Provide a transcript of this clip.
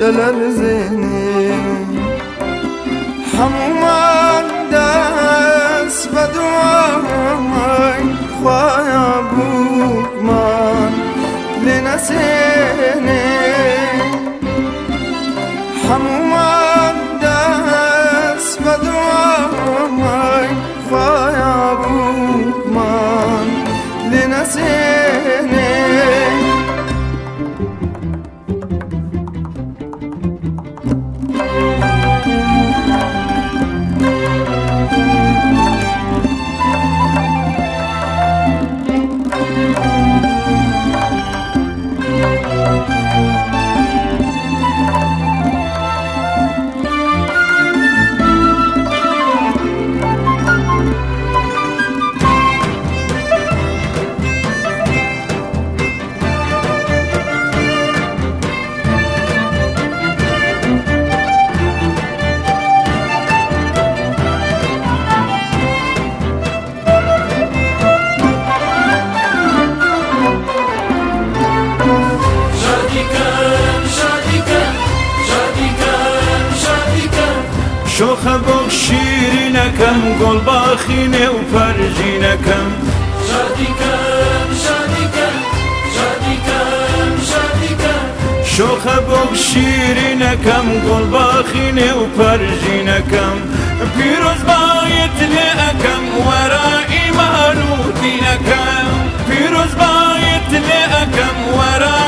دلرزینی همومان دست بدوای خوایا بوکمان لنسینی همومان دست بدوای خوایا بوکمان لنسینی شوخه بوک شیرینکم گل باخینه و پرژینکم شادی کن شادی کن شادی کن شادی کن شوخه بوک شیرینکم گل باخینه و پرژینکم پیروز باید لعکم ورا ایمان و دینکم پیروز باید لعکم ورا